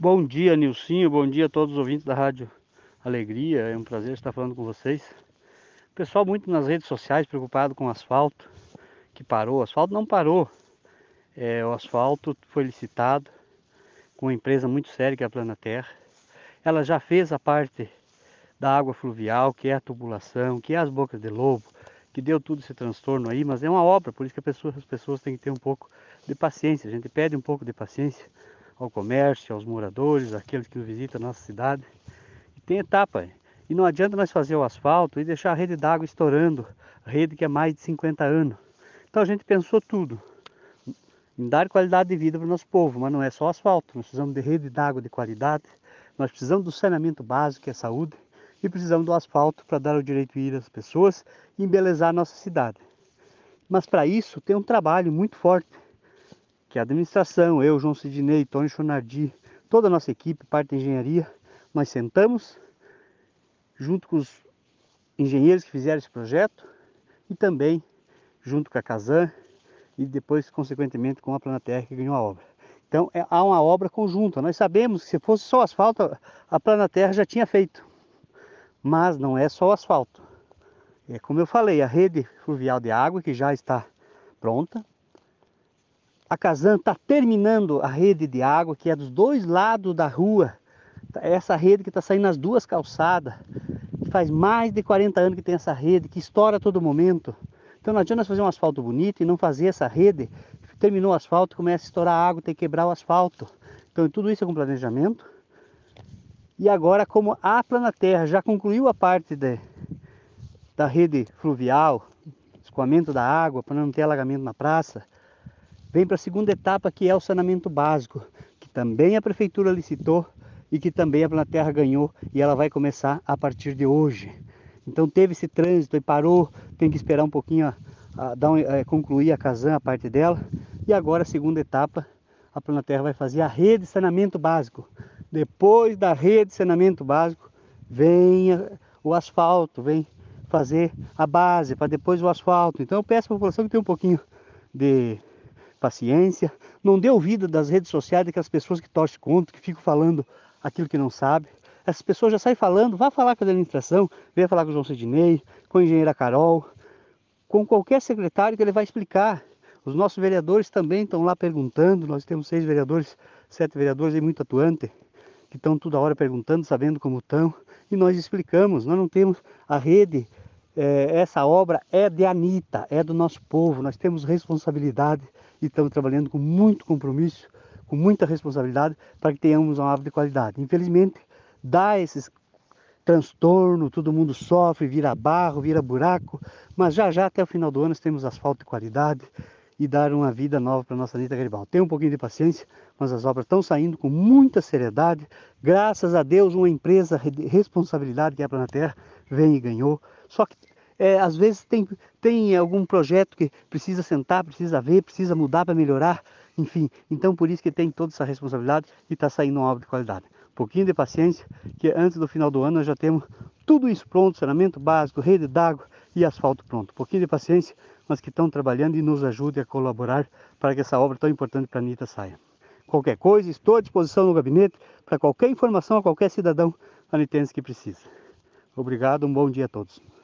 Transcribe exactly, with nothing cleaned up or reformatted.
Bom dia, Nilcinho. Bom dia a todos os ouvintes da Rádio Alegria. É um prazer estar falando com vocês. Pessoal muito nas redes sociais preocupado com o asfalto, que parou. O asfalto não parou. É, o asfalto foi licitado com uma empresa muito séria, que é a Planaterra. Ela já fez a parte da água fluvial, que é a tubulação, que é as bocas de lobo, que deu tudo esse transtorno aí, mas é uma obra, por isso que a pessoa, as pessoas têm que ter um pouco de paciência. A gente pede um pouco de paciência ao comércio, aos moradores, àqueles que visitam a nossa cidade. E tem etapa. E não adianta nós fazer o asfalto e deixar a rede d'água estourando, rede que é mais de cinquenta anos. Então a gente pensou tudo em dar qualidade de vida para o nosso povo, mas não é só asfalto. Nós precisamos de rede d'água de qualidade, nós precisamos do saneamento básico, que é a saúde, e precisamos do asfalto para dar o direito de ir às pessoas e embelezar a nossa cidade. Mas para isso tem um trabalho muito forte, que é a administração, eu, João Sidney, Tony Chonardi, toda a nossa equipe, parte da engenharia, nós sentamos junto com os engenheiros que fizeram esse projeto e também junto com a Casan e depois, consequentemente, com a Planaterra, que ganhou a obra. Então, é, há uma obra conjunta. Nós sabemos que se fosse só asfalto, a Planaterra já tinha feito. Mas não é só o asfalto. É como eu falei, a rede fluvial de água, que já está pronta. A Casan está terminando a rede de água, que é dos dois lados da rua. Essa rede que está saindo nas duas calçadas. Faz mais de quarenta anos que tem essa rede, que estoura a todo momento. Então não adianta nós fazer um asfalto bonito e não fazer essa rede. Terminou o asfalto, começa a estourar a água, tem que quebrar o asfalto. Então tudo isso é com planejamento. E agora, como a Planaterra já concluiu a parte de, da rede fluvial, escoamento da água, para não ter alagamento na praça, vem para a segunda etapa, que é o saneamento básico, que também a prefeitura licitou e que também a Planaterra ganhou, e ela vai começar a partir de hoje. Então teve esse trânsito e parou, tem que esperar um pouquinho a, a, dar um, a concluir a Casan, a parte dela. E agora a segunda etapa, a Planaterra vai fazer a rede de saneamento básico. Depois da rede de saneamento básico, vem a, o asfalto, vem fazer a base, para depois o asfalto. Então eu peço para a população que tenha um pouquinho de paciência, não dê ouvido das redes sociais daquelas pessoas que torcem contra, que ficam falando aquilo que não sabe. Essas pessoas já saem falando, vá falar com a administração, venha falar com o João Sidney, com a engenheira Carol, com qualquer secretário que ele vai explicar. Os nossos vereadores também estão lá perguntando, nós temos seis vereadores, sete vereadores e muito atuantes, que estão toda hora perguntando, sabendo como estão, e nós explicamos, nós não temos a rede, é, essa obra é de Anitta, é do nosso povo, nós temos responsabilidade e estamos trabalhando com muito compromisso, com muita responsabilidade, para que tenhamos uma obra de qualidade. Infelizmente, dá esses transtorno, todo mundo sofre, vira barro, vira buraco, mas já já até o final do ano nós temos asfalto de qualidade e dar uma vida nova para a nossa Anitta Garibaldi. Tenha um pouquinho de paciência, mas as obras estão saindo com muita seriedade. Graças a Deus, uma empresa de responsabilidade, que é a Planaterra, vem e ganhou. Só que é, às vezes tem, tem algum projeto que precisa sentar, precisa ver, precisa mudar para melhorar, enfim. Então por isso que tem toda essa responsabilidade e está saindo uma obra de qualidade. Um pouquinho de paciência, que antes do final do ano nós já temos tudo isso pronto, saneamento básico, rede d'água e asfalto pronto. Um pouquinho de paciência, mas que estão trabalhando e nos ajudem a colaborar para que essa obra tão importante para a Anitta saia. Qualquer coisa, estou à disposição no gabinete para qualquer informação a qualquer cidadão anitense que precise. Obrigado, um bom dia a todos.